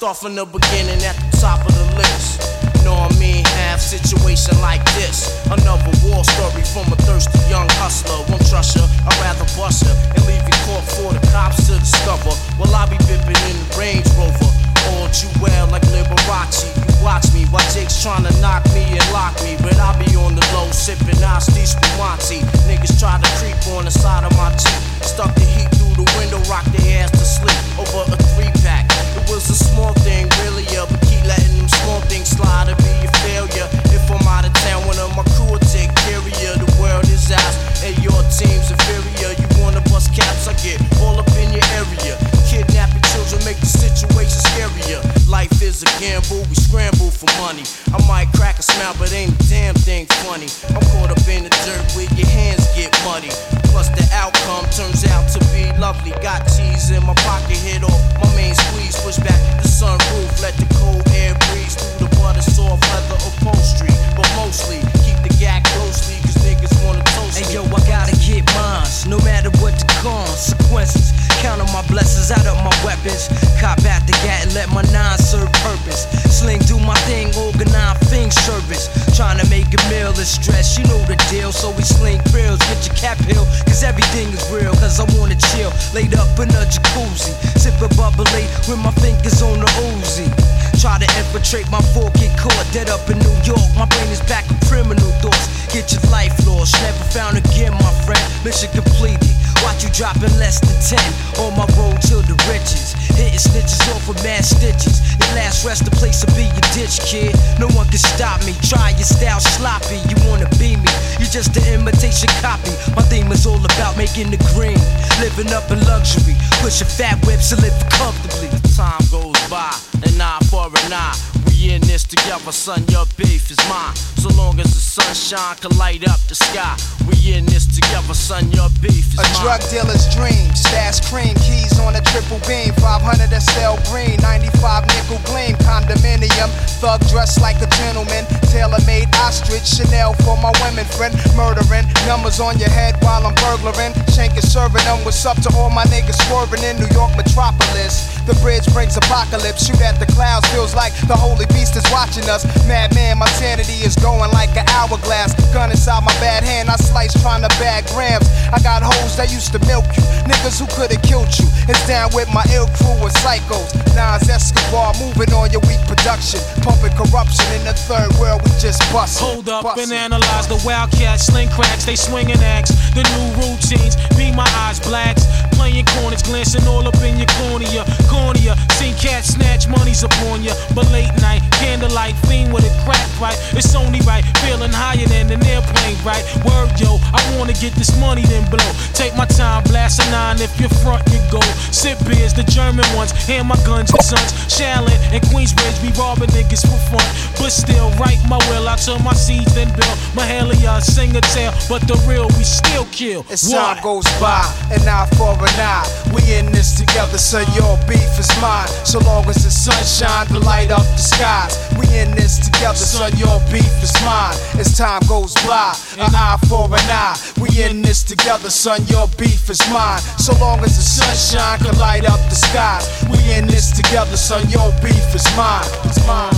start from the beginning at the top of the list. Know what I mean? Have situation like this. Another war story from a thirsty young hustler. Won't trust ya, I'd rather bust ya and leave you caught for the cops to discover. While I be bipping in the Range Rover. All you well like Liberace. You watch me while Jake's tryna knock me and lock me. But I be on the low sipping Asti Spumante. Niggas try to creep on the side of my Jeep. Stuck the heat through the window, rock their ass to sleep over a 3-pack. It was a small thing, really, but keep letting them small things slide to be a failure. If I'm out of town, one of my crew will take care of you. The world is ours, and your team's inferior. You wanna bust caps, I get all up in your area. Kidnapping children make the situation scarier. Life is a gamble, we scramble for money. I might crack a smile, but ain't a damn thing funny. I'm caught up in the dirt where your hands get muddy. Plus the outcome turns out to be lovely. Got cheese in my pocket, hit off my main squeeze. Push back the sunroof, let the cold air breeze through the butter soft leather upholstery. But mostly, keep the gag closely, cause niggas wanna toast me. Hey yo, I gotta get mines, no matter what the consequences. Counting my blessings out of my weapons. Cop at the gat and let my nine serve purpose. Sling, do my thing, organize thing service. Trying to make a meal is stress, you know the deal. So we sling bills, get your cap hill, cause everything is real. Cause I wanna chill, laid up in a jacuzzi. Sipping bubbly with my fingers on the Uzi. Try to infiltrate my fork, get caught dead up in New York. My brain is back with criminal thoughts. Get your life lost, never found again, my friend. Mission completed. Watch you dropping less than 10 on my road to the riches. Hitting snitches off with mad stitches. Your last rest, the place to be your ditch, kid. No one can stop me. Try your style sloppy. You wanna be me? You just an imitation copy. My theme is all about making the green, living up in luxury, pushing fat whips and living comfortably. Time goes by, an eye for an eye. We in this together, son, your beef is mine. So long as the sunshine can light up the sky. We in this together, son, your beef is mine. A drug dealer's dream, stash cream, keys on a triple beam. 500 Estelle Green, 95 nickel gleam. Condominium, thug dressed like a gentleman. Tailor-made ostrich, Chanel for my women friend. Murdering, numbers on your head while I'm burglaring. Shanking, serving them, what's up to all my niggas swerving in New York metropolis. The bridge brings apocalypse, shoot at the clouds, feels like the holy beast is watching us. Madman, my sanity is going like an hourglass. Gun inside my bad hand, I slice trying to bag grams. I got hoes that used to milk you, niggas who could've killed you. It's down with my ill crew and psychos. Nas Escobar moving on your weak production, pumping corruption in the third world. We just bust. Hold up and analyze the wildcats, sling cracks, they swinging axe. The new routines, be my eyes blacks. Playing corners, glancing all up in your cornea. Seen cats snatch monies upon ya. But late night, candlelight, fiend with a crack pipe. It's only right, feeling higher than an airplane, right? Word, yo, I wanna get this money then blow. Take my time, blast a 9 if you're front, you go. Sip beers, the German ones, hand my guns and sons. Shaolin and Queensbridge be robbing niggas for fun. But still, write my will, I turn my seeds then build. Mahalia, sing a tale, but the real we still kill. As time goes by, an eye for an eye. We in this together, son, your beef is mine. So long as the sunshine to light up the skies. We in this together, son, your beef is mine. As time goes by, an eye for an eye. We in this together, son, your beef is mine. So long as the sunshine can light up the skies. We in this together, son, your beef is mine. It's mine.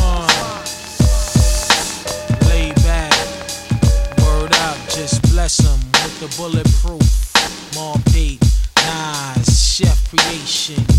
Lay back, word up, just bless them with the bulletproof. Mobb Deep, Nas, Chef Creation.